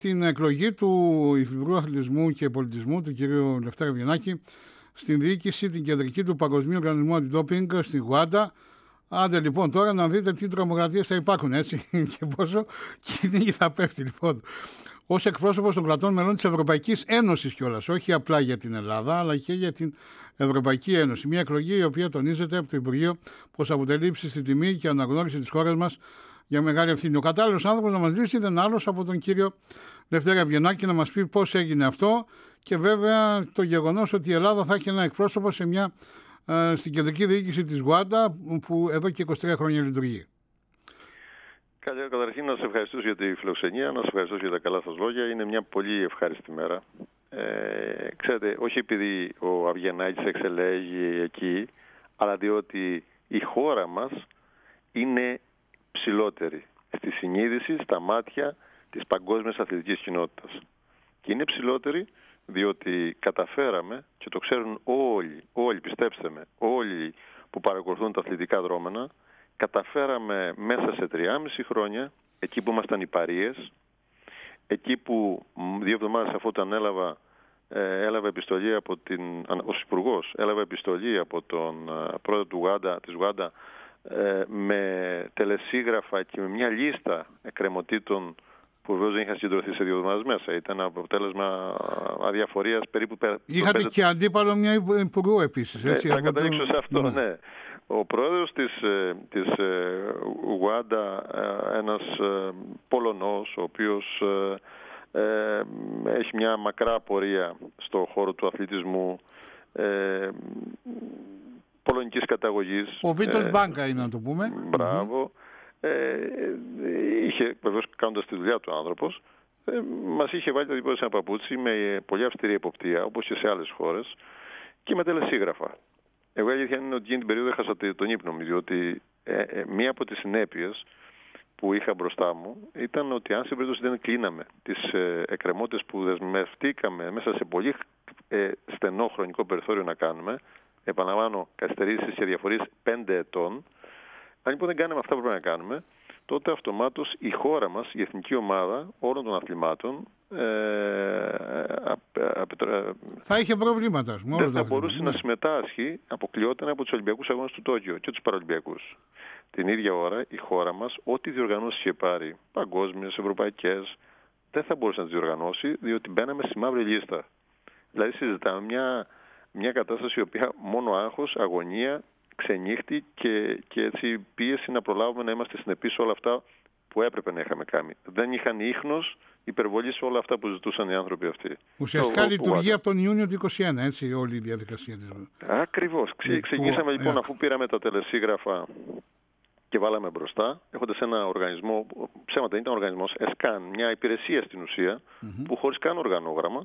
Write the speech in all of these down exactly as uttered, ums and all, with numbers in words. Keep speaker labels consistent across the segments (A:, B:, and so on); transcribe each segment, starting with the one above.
A: Την εκλογή του Υφυπουργού Αθλητισμού και Πολιτισμού, του κ. Λευτέρη Βιεννάκη, στην διοίκηση την κεντρική του Παγκοσμίου Οργανισμού Αντιντόπινγκ στη Γουάντα. Άντε λοιπόν τώρα να δείτε τι τρομοκρατίες θα υπάρχουν, έτσι, και πόσο κυνήγι θα πέφτει λοιπόν. Ως εκπρόσωπος των κρατών μελών της Ευρωπαϊκής Ένωσης κιόλας, όχι απλά για την Ελλάδα, αλλά και για την Ευρωπαϊκή Ένωση. Μια εκλογή η οποία τονίζεται από το Υπουργείο πως αποτελεί ύψιστη τιμή και αναγνώριση της χώρας μας για μεγάλη ευθύνη. Ο κατάλληλος άνθρωπος να μας λύσει δεν άλλος από τον κύριο Λευτέρη Βιεννάκη να μας πει πώς έγινε αυτό και βέβαια το γεγονός ότι η Ελλάδα θα έχει ένα εκπρόσωπο σε μια, ε, στην κεντρική διοίκηση της Γουάντα που εδώ και είκοσι τρία χρόνια λειτουργεί.
B: Καταρχήν να σας ευχαριστήσω για τη φιλοξενία, να σας ευχαριστήσω για τα καλά σας λόγια. Είναι μια πολύ ευχάριστη μέρα. Ε, ξέρετε, όχι επειδή ο Αβγενάκης εξελέγει εκεί, αλλά διότι η χώρα μας είναι ψηλότερη στη συνείδηση, στα μάτια της παγκόσμιας αθλητικής κοινότητας. Και είναι ψηλότερη διότι καταφέραμε, και το ξέρουν όλοι, όλοι πιστέψτε με, όλοι που παρακολουθούν τα αθλητικά δρόμενα, καταφέραμε μέσα σε τριάμιση χρόνια, εκεί που ήμασταν οι παρείες, εκεί που δύο εβδομάδες αφού το ανέλαβα, ε, έλαβα επιστολή από την, ως υπουργός, έλαβα επιστολή από τον ε, πρόεδρο του Γουάντα, της Γουάντα, ε, με τελεσίγραφα και με μια λίστα εκκρεμωτήτων που βεβαίως δεν είχαν συγκεντρωθεί σε δύο εβδομάδες μέσα. Ήταν αποτέλεσμα αδιαφορίας περίπου...
A: Είχατε πέντε... και αντίπαλο μια υπουργού επίσης, έτσι.
B: Ε, θα καταλήξω σε αυτό, ναι. ναι. Ο πρόεδρος της, της Ουάντα, ένας Πολωνός, ο οποίος ε, έχει μια μακρά πορεία στο χώρο του αθλητισμού, ε, πολωνικής καταγωγής.
A: Ο Βίτολ ε, Μπάνκα είναι, να το πούμε.
B: Μπράβο. Ε, είχε, βεβαίως κάνοντας τη δουλειά του άνθρωπος, ε, μας είχε βάλει τα δίπλα σε ένα παπούτσι με πολύ αυστηρή εποπτεία, όπως και σε άλλες χώρες, και με τελεσίγραφα. Εγώ η αλήθεια είναι ότι εκείνη την περίοδο έχασα τον ύπνο μου, διότι ε, ε, μία από τις συνέπειες που είχα μπροστά μου ήταν ότι αν σε περίπτωση δεν κλείναμε τις ε, εκκρεμότητες που δεσμευτήκαμε μέσα σε πολύ ε, στενό χρονικό περιθώριο να κάνουμε, επαναλαμβάνω, καθυστερήσεις και διαφορίες πέντε ετών, αν λοιπόν δεν κάναμε αυτά που πρέπει να κάνουμε, τότε αυτομάτως η χώρα μας, η εθνική ομάδα όλων των αθλημάτων, ε, α, α, α,
A: θα είχε προβλήματα.
B: Δεν θα μπορούσε ναι. να συμμετάσχει, αποκλειόταν από τους Ολυμπιακούς Αγώνες του Τόκιο και τους Παραολυμπιακούς. Την ίδια ώρα η χώρα μας, ό,τι διοργανώσεις είχε πάρει, παγκόσμιες, ευρωπαϊκές, δεν θα μπορούσε να τις διοργανώσει, διότι μπαίναμε στη μαύρη λίστα. Δηλαδή συζητάμε μια, μια κατάσταση η οποία μόνο άγχος, αγωνία, ξενύχτη και, και έτσι πίεση να προλάβουμε να είμαστε συνεπείς σε όλα αυτά που έπρεπε να είχαμε κάνει. Δεν είχαν ίχνος υπερβολή σε όλα αυτά που ζητούσαν οι άνθρωποι αυτοί.
A: Ουσιαστικά λειτουργεί από τον Ιούνιο του είκοσι ένα, έτσι, όλη η διαδικασία της.
B: Ακριβώς. Ξε, ξεκινήσαμε λοιπόν, αφού πήραμε τα τελεσίγραφα και βάλαμε μπροστά, έχοντας ένα οργανισμό, ψέματα ήταν οργανισμός, ΕΣΚΑΝ, μια υπηρεσία στην ουσία, mm-hmm. που χωρίς καν οργανόγραμμα,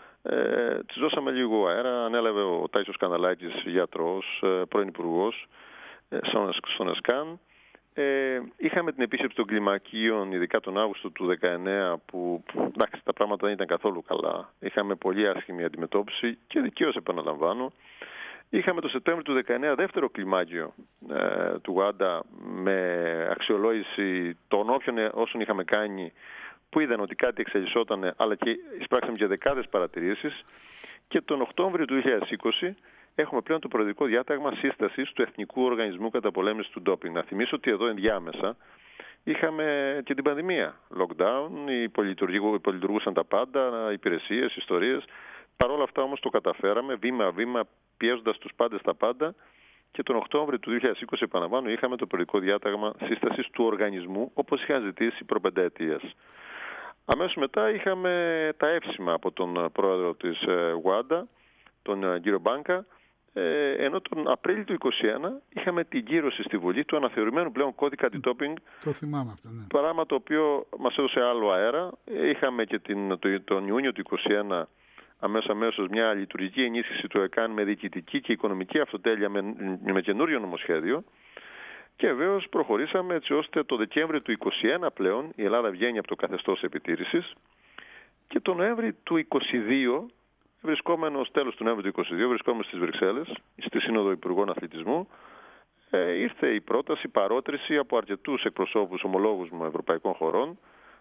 B: Ε, της δώσαμε λίγο αέρα, ανέλαβε ο Τάισος Καναλάκης, γιατρός, ε, πρώην υπουργός, ε, στον ΕΣΚΑΝ. Ε, είχαμε την επίσκεψη των κλιμακίων, ειδικά τον Αύγουστο του δεκαεννέα, που εντάξει, τα πράγματα δεν ήταν καθόλου καλά. Είχαμε πολύ άσχημη αντιμετώπιση και δικαίως επαναλαμβάνω. Είχαμε το Σεπτέμβριο του δεκαεννέα δεύτερο κλιμάκιο ε, του Γουάντα με αξιολόγηση των όποιων όσων είχαμε κάνει, που είδαν ότι κάτι εξελισσόταν, αλλά και εισπράξαμε και δεκάδες παρατηρήσεις. Και τον Οκτώβριο του δύο χιλιάδες είκοσι έχουμε πλέον το προεδρικό διάταγμα σύστασης του Εθνικού Οργανισμού Καταπολέμησης του Ντόπινγκ. Να θυμίσω ότι εδώ ενδιάμεσα είχαμε και την πανδημία. Lockdown, οι πολυλειτουργούσαν τα πάντα, υπηρεσίες, ιστορίες. Παρ' όλα αυτά όμως το καταφέραμε βήμα-βήμα, πιέζοντας τους πάντες τα πάντα. Και τον Οκτώβριο του δύο χιλιάδες είκοσι, επαναλαμβάνω, είχαμε το προεδρικό διάταγμα σύστασης του οργανισμού, όπως είχαν ζητήσει προπενταετίας. Αμέσως μετά είχαμε τα εύσημα από τον πρόεδρο της Γουάντα, τον κύριο Μπάνκα, ενώ τον Απρίλιο του είκοσι ένα είχαμε την κύρωση στη Βουλή του αναθεωρημένου πλέον κώδικα αντι-ντόπινγκ.
A: Το θυμάμαι αυτό, ναι.
B: Πράγμα το οποίο μας έδωσε άλλο αέρα. Είχαμε και την, το, τον Ιούνιο του είκοσι ένα αμέσως αμέσως μια λειτουργική ενίσχυση του ΕΚΑΝ με διοικητική και οικονομική αυτοτέλεια με, με καινούριο νομοσχέδιο. Και βεβαίως προχωρήσαμε έτσι ώστε το Δεκέμβριο του είκοσι ένα πλέον η Ελλάδα βγαίνει από το καθεστώς επιτήρησης και το Νοέμβριο του είκοσι δύο, βρισκόμενος τέλος του Νοέμβριου του είκοσι δύο, βρισκόμενος στις Βρυξέλλες, στη Σύνοδο Υπουργών Αθλητισμού, ε, ήρθε η πρόταση παρότριση από αρκετούς εκπροσώπους ομολόγους μου ευρωπαϊκών χωρών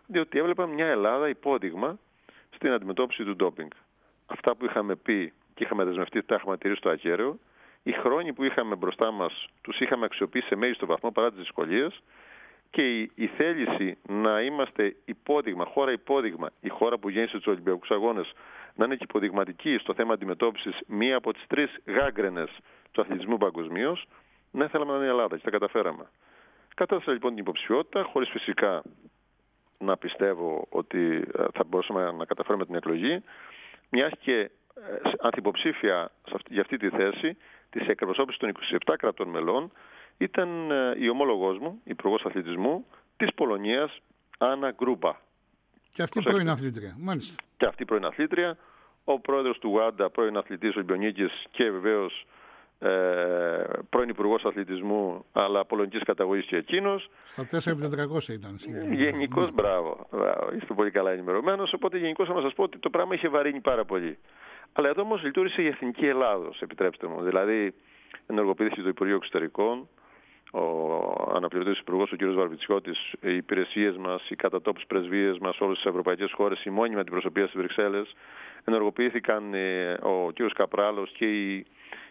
B: διότι έβλεπα μια Ελλάδα υπόδειγμα στην αντιμετώπιση του ντόπινγκ. Αυτά που είχαμε πει και είχαμε δεσμευτεί, τα είχαμε τηρήσει στο ακέραιο. Οι χρόνοι που είχαμε μπροστά μας τους είχαμε αξιοποιήσει σε μέγιστο βαθμό παρά τις δυσκολίες, και η, η θέληση να είμαστε υπόδειγμα, χώρα υπόδειγμα, η χώρα που γέννησε τους Ολυμπιακούς Αγώνες, να είναι και υποδειγματική στο θέμα αντιμετώπισης μία από τις τρεις γάγκρενες του αθλητισμού παγκοσμίως, ναι, θέλαμε να είναι η Ελλάδα και τα καταφέραμε. Κατάστασα λοιπόν την υποψηφιότητα, χωρίς φυσικά να πιστεύω ότι θα μπορούσαμε να καταφέρουμε την εκλογή, μιας και ανθυποψήφια για αυτή τη θέση της εκπροσώπησης των είκοσι επτά κρατών μελών ήταν η ομόλογός μου, υπουργός αθλητισμού της Πολωνίας, Άννα Γκρούπα.
A: Και αυτή πρώην αθλήτρια, μάλιστα.
B: Και αυτή πρώην αθλήτρια, ο πρόεδρος του Γουάντα, πρώην αθλητής Ολυμπιονίκης και βεβαίως ε, πρώην υπουργός αθλητισμού, αλλά πολωνικής καταγωγής και εκείνος.
A: Στα τέσσερα χιλιάδες τετρακόσια ήταν.
B: Γενικώς, μπράβο, μπράβο, είστε πολύ καλά ενημερωμένος, οπότε γενικώς θα σας πω ότι το πράγμα είχε βαρύνει πάρα πολύ. Αλλά εδώ όμως λειτουργήσε η Εθνική Ελλάδος, επιτρέψτε μου. Δηλαδή, ενεργοποιήθηκε το Υπουργείο Εξωτερικών, ο αναπληρωτής υπουργός, ο κ. Βαρβιτσιώτης, οι υπηρεσίες μας, οι κατατόπους πρεσβείες μας, όλες τις ευρωπαϊκές χώρες, η μόνιμη αντιπροσωπεία στις Βρυξέλλες. Ενεργοποιήθηκαν ο κ. Καπράλος και οι,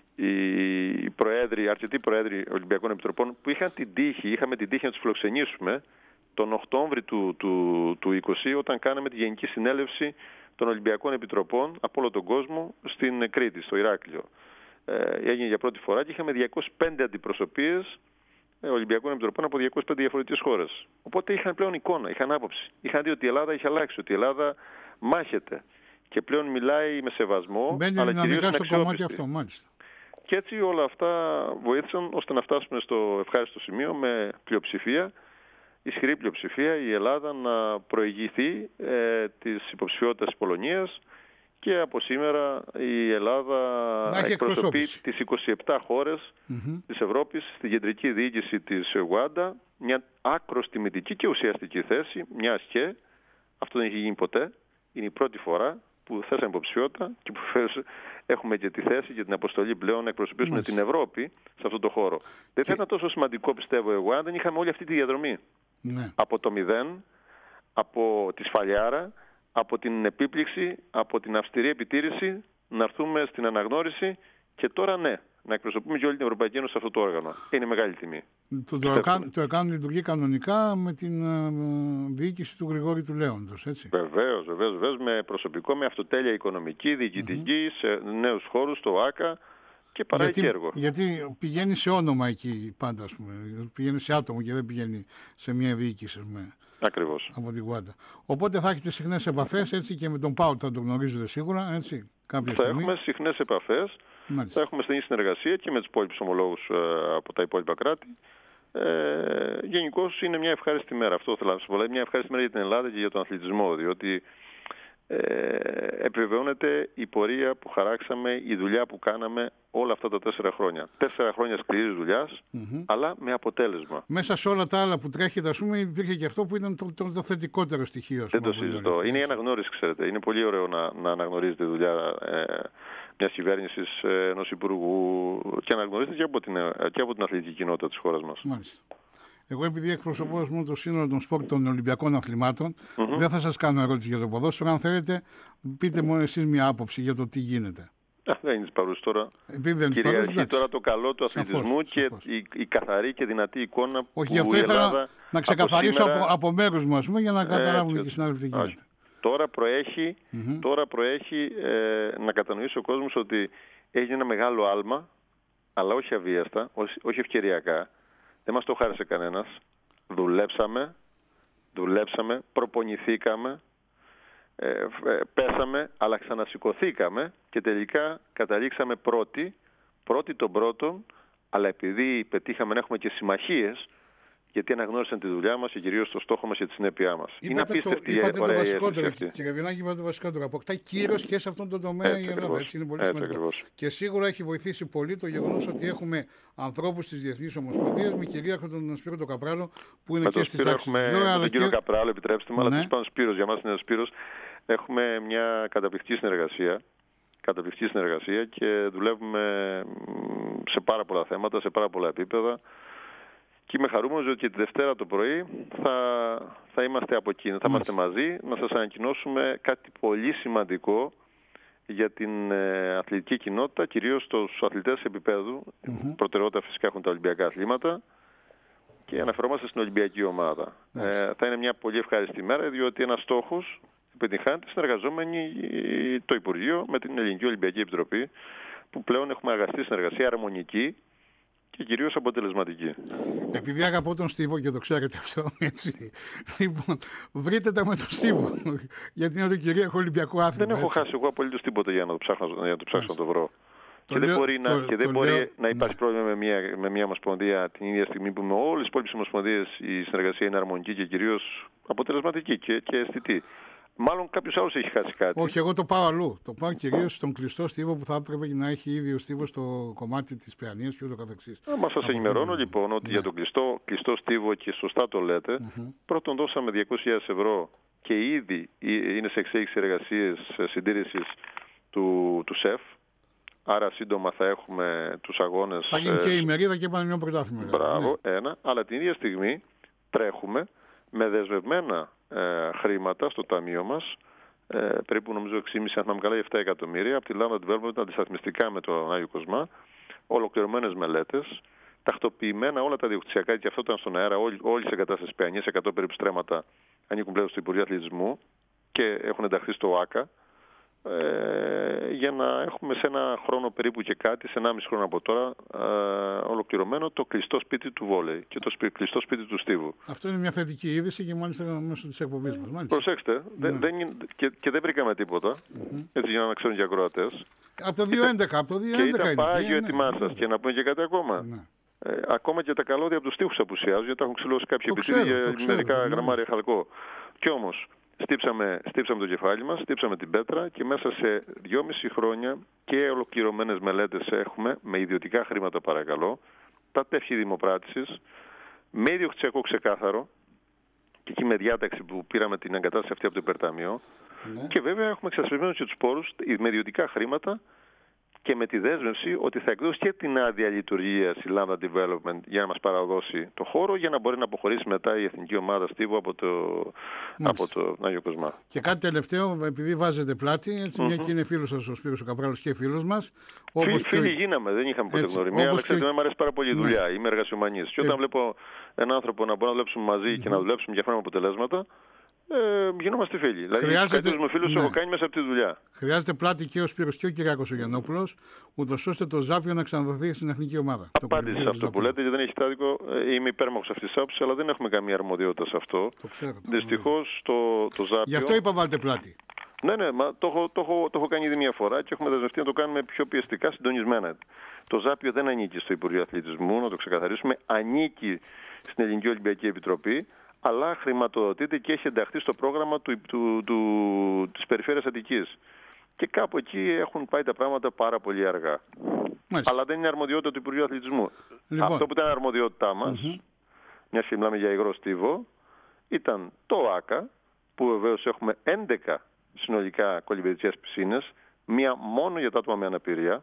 B: οι προέδροι, αρκετοί προέδροι Ολυμπιακών Επιτροπών, που είχαν την τύχη, είχαμε την τύχη να τους φιλοξενήσουμε τον Οκτώβρη του, του, του είκοσι, όταν κάναμε τη Γενική Συνέλευση των Ολυμπιακών Επιτροπών από όλο τον κόσμο στην Κρήτη, στο Ηράκλειο. Ε, έγινε για πρώτη φορά και είχαμε διακόσιες πέντε αντιπροσωπείες Ολυμπιακών Επιτροπών από διακόσιες πέντε διαφορετικές χώρες. Οπότε είχαν πλέον εικόνα, είχαν άποψη. Είχαν δει ότι η Ελλάδα έχει αλλάξει, ότι η Ελλάδα μάχεται και πλέον μιλάει με σεβασμό.
A: Μπαίνει
B: αλλά
A: δυναμικά στο
B: αξιόπιστη.
A: κομμάτι αυτό, μάλιστα.
B: Και έτσι όλα αυτά βοήθησαν ώστε να φτάσουμε στο ευχάριστο σημείο με πλειοψηφία, ισχυρή πλειοψηφία, η Ελλάδα να προηγηθεί ε, της υποψηφιότητας της Πολωνίας, και από σήμερα η Ελλάδα εκπροσωπεί τις είκοσι επτά χώρες mm-hmm. της Ευρώπης στην κεντρική διοίκηση της Ουάντα, μια άκρως τιμητική και ουσιαστική θέση, μιας και αυτό δεν έχει γίνει ποτέ. Είναι η πρώτη φορά που θέσαμε υποψηφιότητα και που έχουμε και τη θέση και την αποστολή πλέον να εκπροσωπήσουμε mm-hmm. την Ευρώπη σε αυτό το χώρο. Και... Δεν θα ήταν τόσο σημαντικό, πιστεύω εγώ, αν δεν είχαμε όλη αυτή τη διαδρομή. Mm-hmm. Από το μηδέν, από τη σφαλιάρα, από την επίπληξη, από την αυστηρή επιτήρηση, να έρθουμε στην αναγνώριση και τώρα ναι, να εκπροσωπούμε και όλη την Ευρωπαϊκή Ένωση σε αυτό το όργανο. Είναι μεγάλη τιμή. Το,
A: το, εκάν, το έκανε λειτουργεί κανονικά με την uh, διοίκηση του Γρηγόρη του Λέοντος, έτσι.
B: Βεβαίως, βεβαίως, βεβαίως, με προσωπικό, με αυτοτέλεια οικονομική, διοικητική, mm-hmm. σε νέους χώρους, στο ΆΚΑ και παρά
A: γιατί,
B: και έργο.
A: Γιατί πηγαίνει σε όνομα εκεί πάντα, ας πούμε. Πηγαίνει σε άτομο και δεν πηγαίνει σε μια διοίκηση, ας πούμε.
B: Ακριβώς.
A: Από την Γουάντα. Οπότε θα έχετε συχνές επαφές, έτσι, και με τον Πάου θα τον γνωρίζετε σίγουρα, έτσι. Κάποια
B: θα
A: στιγμή.
B: έχουμε συχνές επαφές, θα έχουμε στενή συνεργασία και με τους υπόλοιπους ομολόγους ε, από τα υπόλοιπα κράτη. Ε, γενικώς είναι μια ευχάριστη μέρα. Αυτό θέλω να σας πω. Μια ευχάριστη μέρα για την Ελλάδα και για τον αθλητισμό, διότι ε, επιβεβαιώνεται η πορεία που χαράξαμε, η δουλειά που κάναμε όλα αυτά τα τέσσερα χρόνια. Τέσσερα χρόνια σκληρής δουλειάς, mm-hmm. αλλά με αποτέλεσμα.
A: Μέσα σε όλα τα άλλα που τρέχετε, ας πούμε, υπήρχε και αυτό που ήταν το, το, το θετικότερο στοιχείο.
B: Δεν το συζητώ. Είναι η αναγνώριση, ξέρετε. Είναι πολύ ωραίο να, να αναγνωρίζετε τη δουλειά ε, μιας κυβέρνησης, ε, ενός υπουργού, και αναγνωρίζετε και από την, και από την αθλητική κοινότητα της χώρας μας.
A: Μάλιστα. Εγώ, επειδή εκπροσωπώ μόνο το σύνολο των σπορ των Ολυμπιακών Αθλημάτων, mm-hmm. δεν θα σας κάνω ερώτηση για το ποδόσφαιρο. Αν θέλετε, πείτε μόνο εσείς μια άποψη για το τι γίνεται.
B: Α, δεν είναι παρούς τώρα. Κυριαρχεί τώρα το καλό του αθλητισμού σαφώς, και σαφώς. Η, η καθαρή και δυνατή εικόνα.
A: Όχι,
B: που
A: γι' αυτό
B: η
A: ήθελα
B: Ελλάδα
A: να ξεκαθαρίσω
B: από, σήμερα...
A: από, από μέρους μου, ας πούμε, για να καταλάβουν και οι συνάδελφοι τι γίνεται.
B: Τώρα προέχει, mm-hmm. τώρα προέχει ε, να κατανοήσει ο κόσμος ότι έχει ένα μεγάλο άλμα, αλλά όχι αβίαστα, όχι, όχι ευκαιριακά. Δεν μας το χάρισε κανένας. Δουλέψαμε, δουλέψαμε, προπονηθήκαμε, ε, ε, πέσαμε, αλλά ξανασηκωθήκαμε και τελικά καταλήξαμε πρώτοι, πρώτοι των πρώτων, αλλά επειδή πετύχαμε να έχουμε και συμμαχίες, γιατί αναγνώρισαν τη δουλειά μας και κυρίως το στόχο μας και τη συνέπειά μας.
A: Είναι απίστευτη η ωραία το βασικότερο, κύριε Βιενάκη, είπατε το βασικότερο. Αποκτάει κύρος και σε αυτόν τον τομέα
B: έτσι,
A: η Ελλάδα. Έτσι, είναι πολύ
B: έτσι,
A: σημαντικό.
B: ακριβώς.
A: Και σίγουρα έχει βοηθήσει πολύ το γεγονός ότι έχουμε ανθρώπους της Διεθνής Ομοσπονδίας, με κυρίαρχο τον Σπύρο τον Καπράλο, που είναι
B: με
A: και στις τάξεις.
B: Έχουμε
A: Δώρα,
B: τον κύριο και... Καπράλο, επιτρέψτε μου,
A: ναι.
B: αλλά πάνω Σπύρος, για μας είναι ο Σπύρος. Έχουμε μια καταπληκτική συνεργασία. Καταπληκτική συνεργασία και δουλεύουμε σε πάρα πολλά θέματα, σε πάρα πολλά επίπεδα. Και είμαι χαρούμενος ότι τη Δευτέρα το πρωί θα, θα είμαστε από εκεί, θα είμαστε μαζί, να σας ανακοινώσουμε κάτι πολύ σημαντικό για την ε, αθλητική κοινότητα, κυρίως στους αθλητές επίπεδου. Mm-hmm. Προτεραιότητα φυσικά έχουν τα Ολυμπιακά αθλήματα και αναφερόμαστε στην Ολυμπιακή ομάδα. Mm-hmm. Ε, θα είναι μια πολύ ευχάριστη μέρα, διότι ένας στόχος επιτυγχάνεται συνεργαζόμενοι το Υπουργείο με την Ελληνική Ολυμπιακή Επιτροπή, που πλέον έχουμε αγαστή συνεργασία, αρμονική και κυρίως αποτελεσματική.
A: Επειδή αγαπώ τον Στίβο και το ξέρετε αυτό, έτσι. Λοιπόν, βρείτε τα με τον Στίβο. Γιατί είναι το κυρίαρχο Ολυμπιακό άθλημα.
B: Δεν έχω
A: έτσι.
B: χάσει εγώ απολύτως τίποτα για να το ψάξω, για να το, ψάξω να το βρω.
A: Το
B: και
A: λέω,
B: δεν μπορεί,
A: το,
B: να, και δεν
A: το
B: μπορεί
A: λέω,
B: να υπάρχει
A: ναι.
B: πρόβλημα με μια, με μια ομοσπονδία την ίδια στιγμή που με όλες τις υπόλοιπες ομοσπονδίες η συνεργασία είναι αρμονική και κυρίως αποτελεσματική και, και αισθητή. Μάλλον κάποιος άλλος έχει χάσει κάτι.
A: Όχι, εγώ το πάω αλλού. Το πάω κυρίως στον κλειστό Στίβο που θα έπρεπε να έχει ήδη ο Στίβος στο κομμάτι της Παιανίας και ούτω καθεξής.
B: Μα σας ενημερώνω αυτή... λοιπόν ότι ναι. για τον κλειστό, κλειστό Στίβο, και σωστά το λέτε, mm-hmm. πρώτον δώσαμε διακόσιες χιλιάδες ευρώ και ήδη είναι σε εξέλιξη εργασίες συντήρησης του, του ΣΕΦ. Άρα σύντομα θα έχουμε τους αγώνες.
A: Θα γίνει ε... και η μερίδα και πανελληνιαίο πρωτάθλημα.
B: Μπράβο,
A: ναι.
B: ένα. Αλλά την ίδια στιγμή τρέχουμε με δεσμευμένα ε, χρήματα στο ταμείο μας, ε, περίπου νομίζω έξι κόμμα πέντε, αν θυμάμαι καλά, επτά εκατομμύρια, από τη Lambda Development αντισταθμιστικά με τον Άγιο Κοσμά, ολοκληρωμένες μελέτες, τακτοποιημένα όλα τα διοκτησιακά, και αυτό ήταν στον αέρα, όλες οι εγκατάστασεις Παιανίας, εκατό περίπου στρέμματα ανήκουν πλέον στο Υπουργείο Αθλητισμού και έχουν ενταχθεί στο ΟΑΚΑ, ε, για να έχουμε σε ένα χρόνο περίπου και κάτι, σε ενάμιση χρόνο από τώρα, ε, ολοκληρωμένο το κλειστό σπίτι του βόλεϊ και το σπί, κλειστό σπίτι του Στίβου.
A: Αυτό είναι μια θετική είδηση και μάλιστα μέσω της εκπομπής μας. Μάλιστα.
B: Προσέξτε,
A: ναι.
B: δεν, δεν, και, και δεν βρήκαμε τίποτα, mm-hmm. έτσι για να ξέρουν και οι ακροατές.
A: Από το δύο χιλιάδες έντεκα, από το δύο χιλιάδες έντεκα
B: και ήταν πάγιο
A: είναι,
B: έτοιμά
A: ναι.
B: σας. Και να πούμε και κάτι ακόμα. Ναι. Ε, ακόμα και τα καλώδια από τους τείχους απουσιάζουν, γιατί τα έχουν ξυλώσει κάποιοι επιτήρητοι για μερικά γραμμάρια χαλκό. Κι όμως, Στύψαμε, στύψαμε το κεφάλι μας, στύψαμε την πέτρα και μέσα σε δυόμιση χρόνια και ολοκληρωμένες μελέτες έχουμε, με ιδιωτικά χρήματα παρακαλώ, τα τεύχη δημοπράτησης, με ιδιοκτησιακό ξεκάθαρο και εκεί με διάταξη που πήραμε την εγκατάσταση αυτή από το υπερταμείο, ναι. και βέβαια έχουμε εξασφαλισμένους και τους πόρους με ιδιωτικά χρήματα και με τη δέσμευση ότι θα εκδώσει και την άδεια λειτουργίας η Lambda Development για να μας παραδώσει το χώρο, για να μπορεί να αποχωρήσει μετά η εθνική ομάδα Στίβου από το, από το Άγιο Κοσμά.
A: Και κάτι τελευταίο, επειδή βάζετε πλάτη, έτσι, mm-hmm. μια και είναι φίλος σας ο Σπύρος ο Καπράλος και φίλος μας.
B: Όπως Φίλοι και... γίναμε, δεν είχαμε ποτέ γνωριμία, αλλά ξέρετε, και... μου αρέσει πάρα πολύ η δουλειά, ναι. είμαι εργασιομανής. Και όταν ε... βλέπω έναν άνθρωπο να μπορούμε να δουλέψουμε μαζί mm-hmm. και να δουλέψουμε για να αποτελέσματα, Ε, γινόμαστε φίλοι. Δηλαδή, τους καλύτερους μου φίλους ναι. έχω κάνει μέσα από τη δουλειά.
A: Χρειάζεται πλάτη και ο Σπύρος και ο Κυριάκος ο Γιαννόπουλος, ούτως ώστε το Ζάπιο να ξαναδοθεί στην εθνική ομάδα.
B: Απάντηση σε αυτό που λέτε, γιατί δεν έχει τάδικο. Είμαι υπέρμαχος αυτής της άποψης, αλλά δεν έχουμε καμία αρμοδιότητα σε αυτό.
A: Το ξέρω.
B: Δυστυχώς το, το Ζάπιο.
A: Γι' αυτό είπα βάλτε πλάτη.
B: Ναι, ναι, μα το, έχω, το, έχω, το έχω κάνει ήδη μια φορά και έχουμε δεσμευτεί να το κάνουμε πιο πιεστικά, συντονισμένα. Το Ζάπιο δεν ανήκει στο Υπουργείο Αθλητισμού, να το ξεκαθαρίσουμε. Ανήκει στην Ελληνική Ολυμπιακή Επιτροπή, αλλά χρηματοδοτείται και έχει ενταχθεί στο πρόγραμμα του, του, του, της Περιφέρειας Αττικής. Και κάπου εκεί έχουν πάει τα πράγματα πάρα πολύ αργά. Μάλιστα. Αλλά δεν είναι αρμοδιότητα του Υπουργείου Αθλητισμού. Λοιπόν. Αυτό που ήταν αρμοδιότητά μας, mm-hmm. μιας και μιλάμε για υγρό Στίβο, ήταν το ΆΚΑ, που βεβαίως έχουμε έντεκα συνολικά κολυμβητικές πισίνες, μία μόνο για τα άτομα με αναπηρία,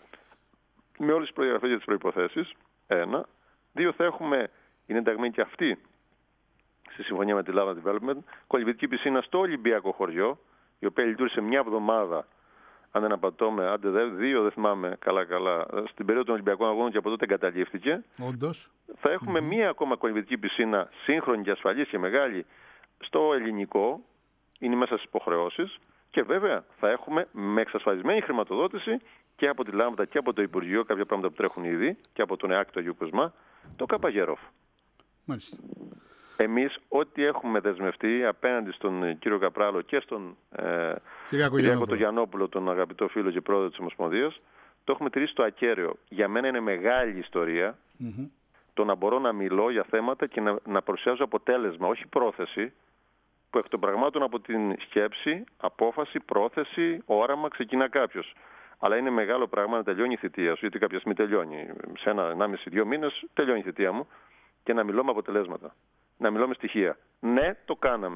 B: με όλες τις προδιαγραφές και τις προϋποθέσεις, ένα. Δύο, θα έχουμε, είναι ενταγμένη και αυτή, στη συμφωνία με τη Lambda Development, κολυμβητική πισίνα στο Ολυμπιακό χωριό, η οποία λειτουργήσε μια εβδομάδα, αν δεν απατώμε, άντε δε, δύο, δεν θυμάμαι καλά-καλά, στην περίοδο των Ολυμπιακών Αγώνων και από τότε εγκαταλείφθηκε.
A: Όντως.
B: Θα έχουμε mm-hmm. μία ακόμα κολυμβητική πισίνα, σύγχρονη και ασφαλής και μεγάλη, στο ελληνικό, είναι μέσα στις υποχρεώσεις, και βέβαια θα έχουμε με εξασφαλισμένη χρηματοδότηση και από τη Lambda και από το Υπουργείο, κάποια πράγματα που τρέχουν ήδη, και από τον ΕΑΚ του Αγίου Κοσμά, το ΚΑΠΑΓΕΡΟΦ.
A: Μάλιστα.
B: Εμείς ό,τι έχουμε δεσμευτεί απέναντι στον κύριο Καπράλο και στον ε, Κυριάκο τον Γιαννόπουλο, τον αγαπητό φίλο και πρόεδρο της Ομοσπονδίας, το έχουμε τηρήσει στο ακέραιο. Για μένα είναι μεγάλη ιστορία mm-hmm. το να μπορώ να μιλώ για θέματα και να, να παρουσιάζω αποτέλεσμα, όχι πρόθεση, που εκ των πραγμάτων από την σκέψη, απόφαση, πρόθεση, όραμα ξεκινά κάποιος. Αλλά είναι μεγάλο πράγμα να τελειώνει η θητεία σου, γιατί κάποια στιγμή τελειώνει. Σε ένα, ενάμιση, δύο μήνες τελειώνει η θητεία μου, και να μιλώ με αποτελέσματα. Να μιλώ με στοιχεία. Ναι, το κάναμε.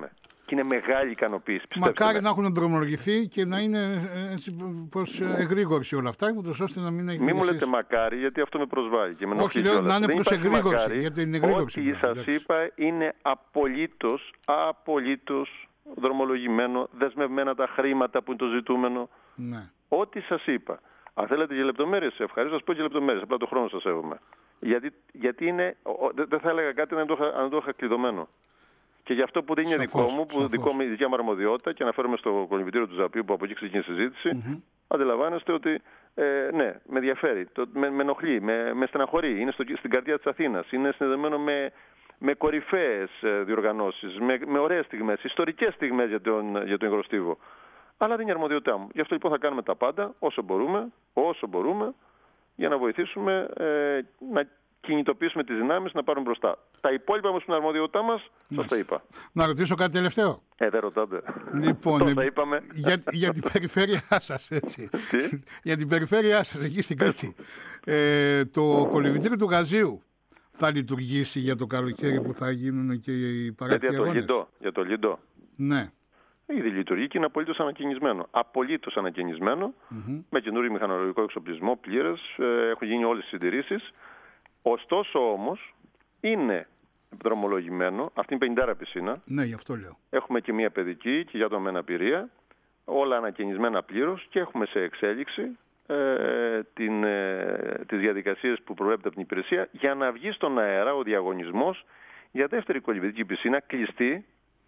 B: και είναι μεγάλη ικανοποίηση.
A: Μακάρι
B: με.
A: να έχουν δρομολογηθεί και να είναι έτσι, προς εγρήγορση όλα αυτά, ούτως ώστε να μην έχει.
B: Μην μου λέτε μακάρι, γιατί αυτό με προσβάλλει και με ενοχλεί.
A: Όχι, λέω να είναι προς εγρήγορση. Γιατί είναι εγρήγορση.
B: Ό,τι σας είπα είναι απολύτως, απολύτως δρομολογημένο, δεσμευμένα τα χρήματα που είναι το ζητούμενο.
A: Ναι.
B: Ό,τι σας είπα. Αν θέλετε και λεπτομέρειες, ευχαρίστω να σας πω και λεπτομέρειες. Απλά το χρόνο σας έχουμε. Γιατί, γιατί είναι, δεν θα έλεγα κάτι αν το, αν το είχα κλειδωμένο. Και γι' αυτό που δεν είναι σαφώς, δικό μου, που δικό μου, δικιά μου αρμοδιότητα, και αναφέρομαι στο κολυμβητήριο του Ζαπίου που από εκεί ξεκίνησε η συζήτηση, mm-hmm. αντιλαμβάνεστε ότι ε, ναι, με ενδιαφέρει, το, με, με ενοχλεί, με, με στεναχωρεί. Είναι στο, στην καρδιά της Αθήνας. Είναι συνδεδεμένο με, με κορυφαίες διοργανώσεις, με, με ωραίες στιγμές, ιστορικές στιγμές για τον, για τον υγροστίβο. Αλλά δεν είναι αρμοδιότητά μου. Γι' αυτό λοιπόν θα κάνουμε τα πάντα όσο μπορούμε, όσο μπορούμε για να βοηθήσουμε ε, να κινητοποιήσουμε τις δυνάμεις να πάρουν μπροστά. Τα υπόλοιπα όμως στην αρμοδιότητά μας, σας τα είπα.
A: Να ρωτήσω κάτι τελευταίο.
B: Ε, δεν ρωτάτε.
A: Λοιπόν,
B: ε, είπαμε.
A: Για, για την περιφέρειά σας, έτσι.
B: Τι?
A: Για την περιφέρειά σας, εκεί στην Κρήτη. Ε, το κολυμβητήριο του Γαζίου θα λειτουργήσει για το καλοκαίρι που θα γίνουν και οι παρακτοί αγώνες.
B: Για το Λιντό.
A: Ναι.
B: Ήδη λειτουργεί και είναι απολύτως ανακαινισμένο. Απολύτως ανακαινισμένο, mm-hmm. με καινούριο μηχανολογικό εξοπλισμό πλήρες, ε, έχουν γίνει όλες τις συντηρήσεις. Ωστόσο όμως είναι δρομολογημένο, αυτή είναι πενηντάρα πισίνα.
A: Ναι, γι' αυτό λέω.
B: Έχουμε και μια παιδική και για άτομα με αναπηρία, όλα ανακαινισμένα πλήρως και έχουμε σε εξέλιξη ε, την, ε, τις διαδικασίες που προβλέπεται από την υπηρεσία για να βγει στον αέρα ο διαγωνισμός για δεύτερη κολυμβητική πισίνα κλειστή,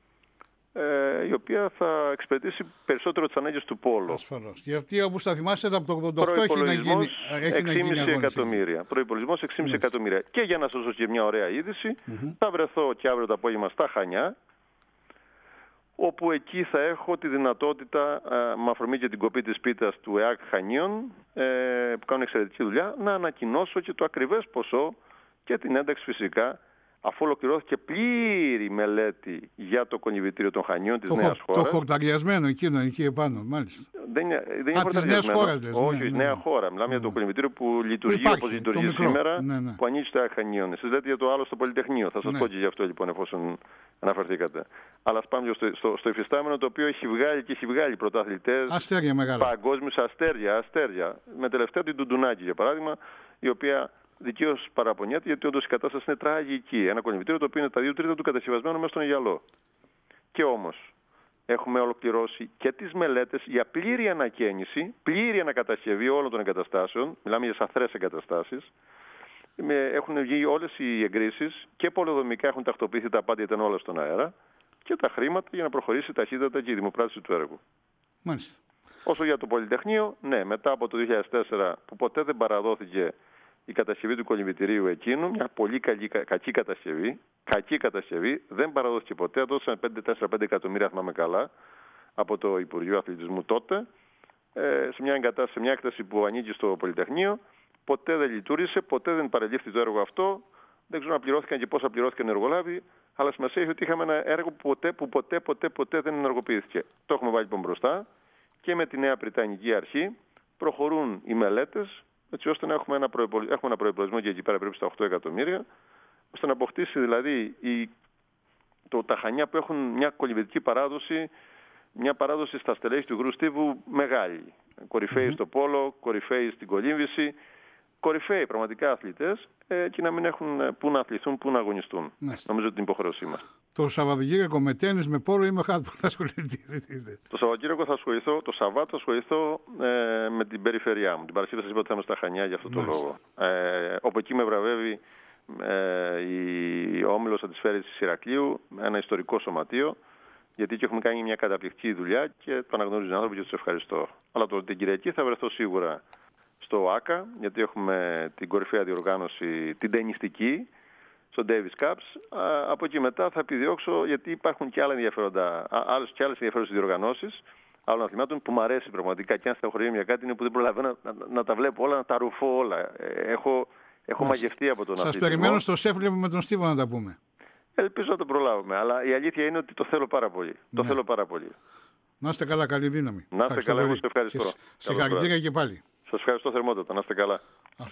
B: Ε, η οποία θα εξυπηρετήσει περισσότερο τις ανάγκες του πόλου.
A: Ασφαλώς. Γιατί όπως θα θυμάστε από το ογδόντα οκτώ έχει να γίνει
B: έξι κόμμα πέντε εκατομμύρια. Προϋπολογισμός έξι κόμμα πέντε εκατομμύρια. Και για να σας δώσω και μια ωραία είδηση, mm-hmm. θα βρεθώ και αύριο το απόγευμα στα Χανιά, όπου εκεί θα έχω τη δυνατότητα, με αφορμή και την κοπή της πίτας του ΕΑΚ Χανίων, ε, που κάνουν εξαιρετική δουλειά, να ανακοινώσω και το ακριβές ποσό και την ένταξη φυσικά, αφού ολοκληρώθηκε πλήρη μελέτη για το κολυμβητήριο των Χανίων της το νέας χω, χώρας.
A: Το χορταριασμένο εκείνο, εκεί επάνω, μάλιστα.
B: Δεν είναι, δεν είναι
A: Α, της νέας χώρας, λες.
B: Όχι,
A: ναι, ναι.
B: νέα χώρα. Μιλάμε ναι. για το κολυμβητήριο που λειτουργεί όπως λειτουργεί σήμερα,
A: ναι, ναι.
B: που ανοίγει στο Χανίων. Εσείς λέτε για το άλλο στο Πολυτεχνείο. Θα σας ναι. πω και γι' αυτό λοιπόν, εφόσον αναφερθήκατε. Αλλά ας πάμε στο, στο, στο υφιστάμενο, το οποίο έχει βγάλει και έχει βγάλει πρωταθλητές.
A: Αστέρια μεγάλα.
B: Παγκόσμιους αστέρια, αστέρια. Με τελευταία την Τουντουνάκη, για παράδειγμα, η οποία δικαίως παραπονιέται, γιατί όντως η κατάσταση είναι τραγική. Ένα κολυμβητήριο το οποίο είναι τα δύο τρίτα του κατασκευασμένο μέσα στον Αιγιαλό. Και όμως έχουμε ολοκληρώσει και τις μελέτες για πλήρη ανακαίνιση, πλήρη ανακατασκευή όλων των εγκαταστάσεων. Μιλάμε για σαθρές εγκαταστάσεις. Έχουν βγει όλες οι εγκρίσεις και πολεοδομικά έχουν τακτοποιηθεί τα πάντα, ήταν όλα στον αέρα. Και τα χρήματα για να προχωρήσει ταχύτατα και η δημοπράτηση του έργου.
A: Μάλιστα.
B: Όσο για το Πολυτεχνείο, ναι, μετά από το δύο χιλιάδες τέσσερα που ποτέ δεν παραδόθηκε η κατασκευή του κολυμβητηρίου εκείνου, μια πολύ καλή, κακή κατασκευή, κακή κατασκευή, δεν παραδόθηκε ποτέ, δώσανε τέσσερα πέντε εκατομμύρια, θυμάμαι καλά, από το Υπουργείο Αθλητισμού τότε, σε μια, εγκατάσταση, σε μια έκταση που ανήκει στο Πολυτεχνείο, ποτέ δεν λειτουργήσε, ποτέ δεν παρελήφθη το έργο αυτό, δεν ξέρω αν πληρώθηκαν και πόσα πληρώθηκαν οι εργολάβοι, αλλά σημασία έχει ότι είχαμε ένα έργο που ποτέ, που ποτέ, ποτέ, ποτέ δεν ενεργοποιήθηκε. Το έχουμε βάλει λοιπόν μπροστά και με τη νέα Πριτανική Αρχή προχωρούν οι μελέτες, έτσι ώστε να έχουμε ένα, προϋπολ... έχουμε ένα προϋπολογισμό και εκεί πέρα πρέπει στα οκτώ εκατομμύρια, ώστε να αποκτήσει δηλαδή η... το... τα Χανιά που έχουν μια κολυμβητική παράδοση, μια παράδοση στα στελέχη του υγρού στίβου μεγάλη. Κορυφαίοι mm-hmm. στο πόλο, κορυφαίοι στην κολύμβηση, κορυφαίοι πραγματικά αθλητές ε, και να μην έχουν πού να αθληθούν, πού να αγωνιστούν. Μάλιστα. Νομίζω ότι την υποχρέωσή μας.
A: Το Σαββατοκύριακο με τένις, με πόλο ή με χάτ που θα ασχοληθείτε?
B: Το Σαββατοκύριακο θα ασχοληθώ, το Σαββάτο θα ασχοληθώ ε, με την περιφερειά μου. Την Παρασκευή σας είπα ότι θα είμαι στα Χανιά για αυτό το λόγο. Ε, όπου εκεί με βραβεύει ε, η Όμιλος Αντισφαίρησης της Ηρακλείου, ένα ιστορικό σωματείο, γιατί εκεί έχουμε κάνει μια καταπληκτική δουλειά και το αναγνωρίζουν οι άνθρωποι και τους ευχαριστώ. Αλλά το, την Κυριακή θα βρεθώ σίγουρα στο ΆΚΑ, γιατί έχουμε την κορυφαία διοργάνωση, την τενιστική, στο Davis Cups. Από εκεί μετά θα επιδιώξω, γιατί υπάρχουν και άλλα ενδιαφέροντα, άλλες και άλλες ενδιαφέρουσες διοργανώσεις άλλων αθλημάτων που μου αρέσει πραγματικά, και αν στενοχωρεί μια κάτι είναι που δεν προλαβαίνω να, να, να τα βλέπω όλα, να τα ρουφώ όλα. Έχω, έχω μαγευτεί από τον αθλητισμό.
A: Σας περιμένω στο Σέφλεβο με τον Στίβο να τα πούμε.
B: Ελπίζω να το προλάβουμε, αλλά η αλήθεια είναι ότι το θέλω πάρα πολύ. Ναι. Το θέλω πάρα πολύ.
A: Να είστε καλά, καλή δύναμη.
B: Να είστε καλά, εγώ σας ευχαριστώ.
A: Συγχαρητήρια και πάλι.
B: Σας ευχαριστώ θερμότατα. Να είστε καλά.